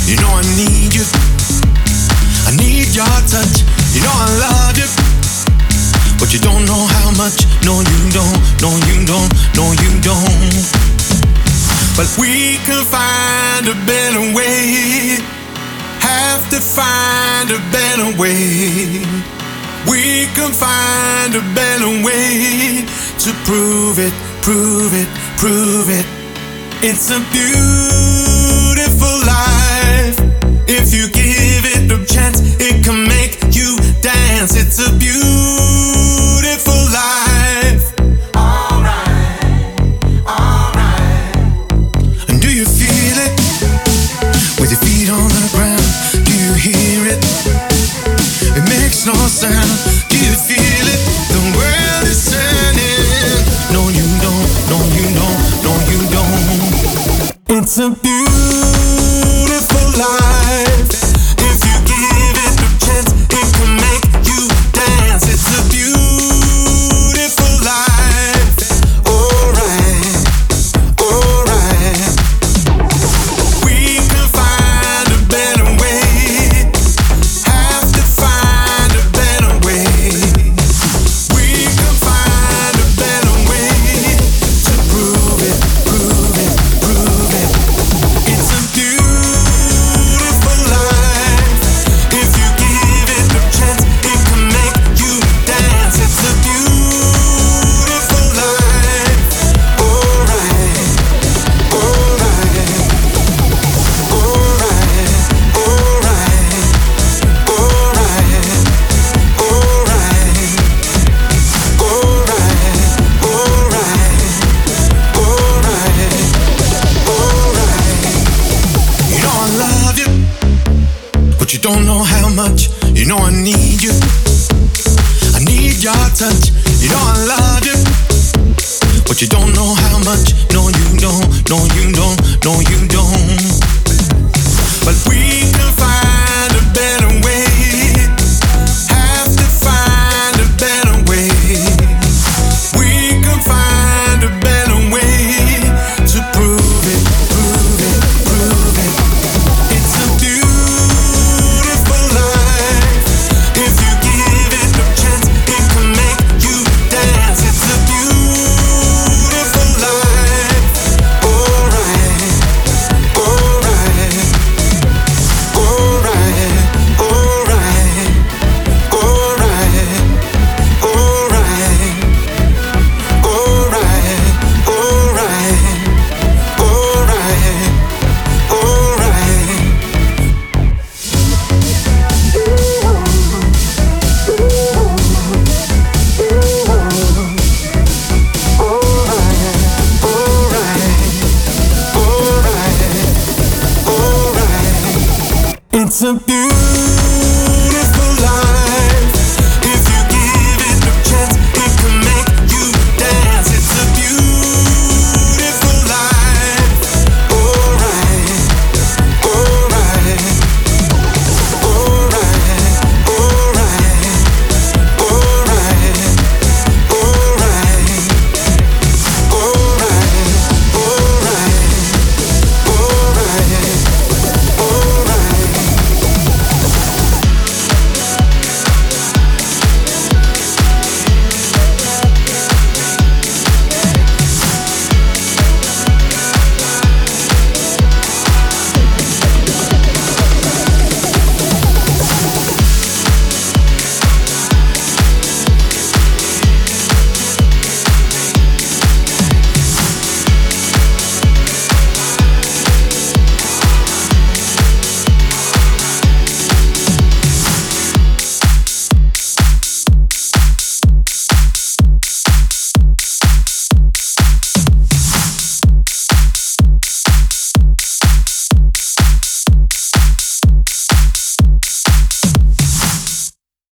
You know I need you. I need your touch. You know I love you, but you don't know how much. No, you don't. No, you don't. No, you don't. But we can find a better way. Have to find a better way. We can find a better way to prove it, prove it, prove it. It's a beautiful life. If you give it a chance, it can make you dance. It's a beautiful life. Alright, alright. And do you feel it? With your feet on the ground, do you hear it? It makes no sound. Do you feel it? The world is turning. No, you don't. No, you don't. No, you don't. It's a beautiful life. If you give it a chance, it can make you dance. It's a beautiful life. Alright, alright. We can find a better way. Have to find a better way. We can find a better way to prove it, prove it, prove it. It's a beautiful life. If you give it a chance, it can make you dance. It's a beautiful life. Alright, alright, alright, alright, alright, alright. You know I love you, but you don't know how much. You know I need you. I need your touch. You know I love you, but you don't know how much. No, you don't. No, you don't. No, you don't. But we can find a better way. Have to find a better way. We can find a better way to prove it, prove it, prove it. It's a beautiful life. If you give it a chance, it can make you dance. It's a beautiful life. Alright, alright, alright, alright, alright, alright, alright, alright, alright, alright. It's a beautiful